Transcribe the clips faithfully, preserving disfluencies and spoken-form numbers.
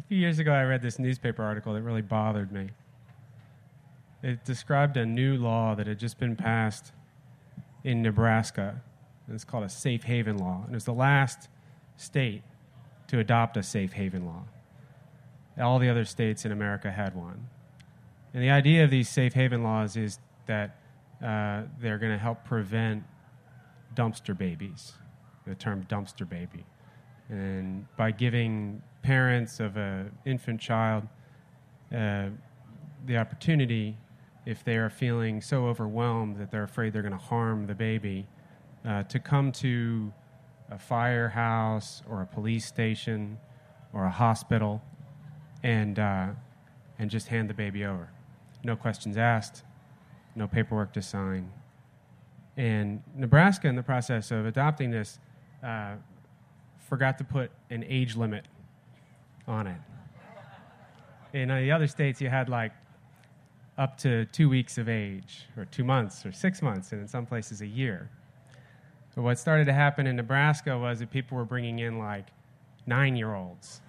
few years ago, I read this newspaper article that really bothered me. It described a new law that had just been passed in Nebraska. And it's called a safe haven law. And it was the last state to adopt a safe haven law. All the other states in America had one. And the idea of these safe haven laws is that uh, they're going to help prevent dumpster babies, the term dumpster baby. And by giving parents of an infant child uh, the opportunity, if they are feeling so overwhelmed that they're afraid they're going to harm the baby, uh, to come to a firehouse or a police station or a hospital and uh, and just hand the baby over. No questions asked, no paperwork to sign. And Nebraska, in the process of adopting this, uh, forgot to put an age limit on it. In uh, the other states, you had like up to two weeks of age, or two months, or six months, and in some places a year. So what started to happen in Nebraska was that people were bringing in like nine-year-olds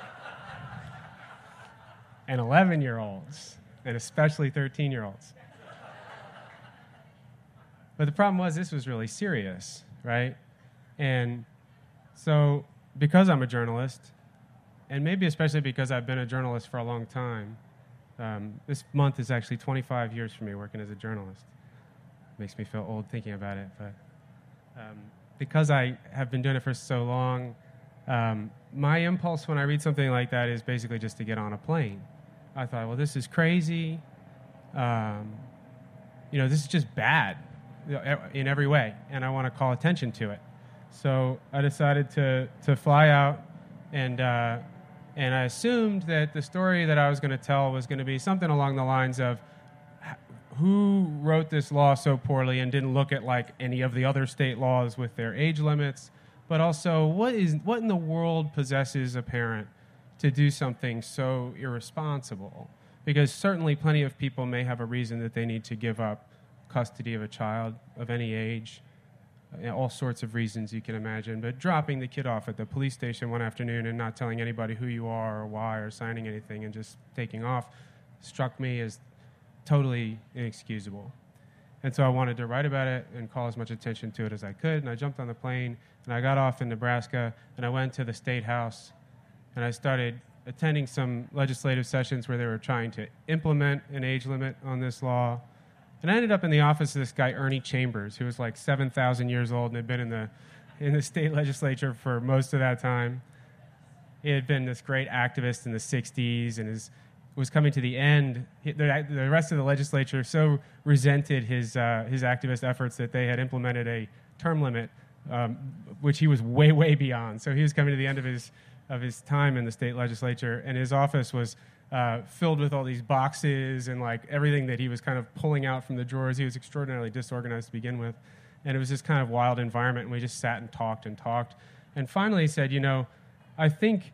and eleven-year-olds, and especially thirteen-year-olds. But the problem was this was really serious, right? And so because I'm a journalist, and maybe especially because I've been a journalist for a long time, um, this month is actually twenty-five years for me working as a journalist. Makes me feel old thinking about it, but um, because I have been doing it for so long, um, my impulse when I read something like that is basically just to get on a plane. I thought, well, this is crazy. Um, you know, this is just bad in every way, and I want to call attention to it. So I decided to to fly out, and uh, and I assumed that the story that I was going to tell was going to be something along the lines of who wrote this law so poorly and didn't look at like any of the other state laws with their age limits, but also what is what in the world possesses a parent to do something so irresponsible? Because certainly plenty of people may have a reason that they need to give up custody of a child of any age, all sorts of reasons you can imagine, but dropping the kid off at the police station one afternoon and not telling anybody who you are or why or signing anything and just taking off struck me as totally inexcusable. And so I wanted to write about it and call as much attention to it as I could, and I jumped on the plane, and I got off in Nebraska, and I went to the State House, and I started attending some legislative sessions where they were trying to implement an age limit on this law. And I ended up in the office of this guy, Ernie Chambers, who was like seven thousand years old and had been in the in the state legislature for most of that time. He had been this great activist in the sixties and is, was coming to the end. He, the, the rest of the legislature so resented his, uh, his activist efforts that they had implemented a term limit, um, which he was way, way beyond. So he was coming to the end of his, of his time in the state legislature, and his office was Uh, filled with all these boxes and like everything that he was kind of pulling out from the drawers. He was extraordinarily disorganized to begin with. And it was this kind of wild environment, and we just sat and talked and talked. And finally he said, you know, I think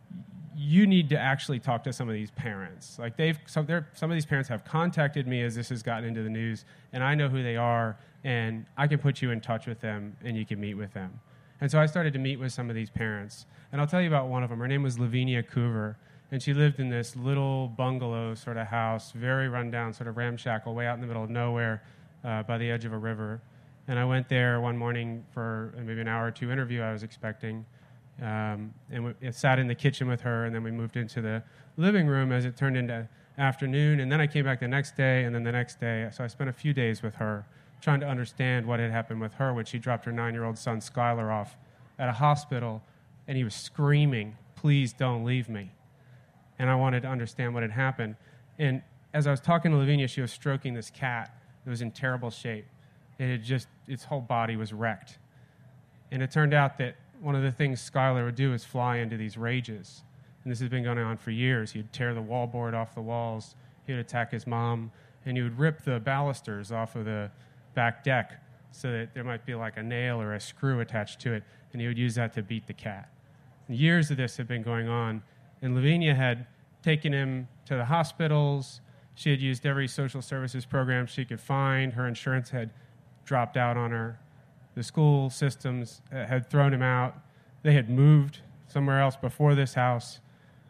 you need to actually talk to some of these parents. Like they've, some, some of these parents have contacted me as this has gotten into the news, and I know who they are, and I can put you in touch with them, and you can meet with them. And so I started to meet with some of these parents. And I'll tell you about one of them. Her name was Lavinia Coover. And she lived in this little bungalow sort of house, very rundown, sort of ramshackle, way out in the middle of nowhere uh, by the edge of a river. And I went there one morning for maybe an hour or two interview I was expecting, um, and we, sat in the kitchen with her, and then we moved into the living room as it turned into afternoon. And then I came back the next day, and then the next day. So I spent a few days with her trying to understand what had happened with her when she dropped her nine-year-old son, Skylar, off at a hospital, and he was screaming, "Please don't leave me." And I wanted to understand what had happened. And as I was talking to Lavinia, she was stroking this cat that was in terrible shape. It had just, its whole body was wrecked. And it turned out that one of the things Skylar would do is fly into these rages. And this has been going on for years. He'd tear the wallboard off the walls. He would attack his mom. And he would rip the balusters off of the back deck so that there might be like a nail or a screw attached to it. And he would use that to beat the cat. And years of this had been going on. And Lavinia had taken him to the hospitals. She had used every social services program she could find. Her insurance had dropped out on her. The school systems had thrown him out. They had moved somewhere else before this house.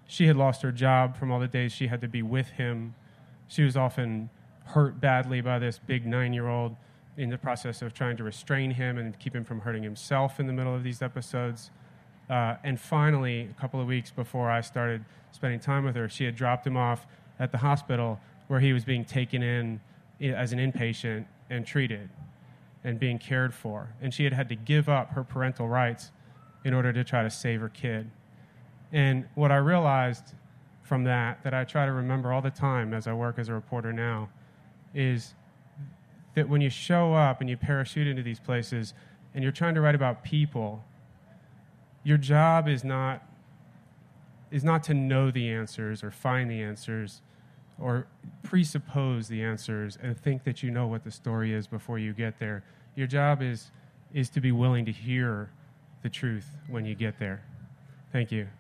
she had lost her job from all the days she had to be with him. She was often hurt badly by this big nine-year-old in the process of trying to restrain him and keep him from hurting himself in the middle of these episodes. Uh, and finally, a couple of weeks before I started spending time with her, she had dropped him off at the hospital where he was being taken in as an inpatient and treated and being cared for. And she had had to give up her parental rights in order to try to save her kid. And what I realized from that, that I try to remember all the time as I work as a reporter now, is that when you show up and you parachute into these places and you're trying to write about people, your job is not is not to know the answers or find the answers or presuppose the answers and think that you know what the story is before you get there. Your job is is to be willing to hear the truth when you get there. Thank you.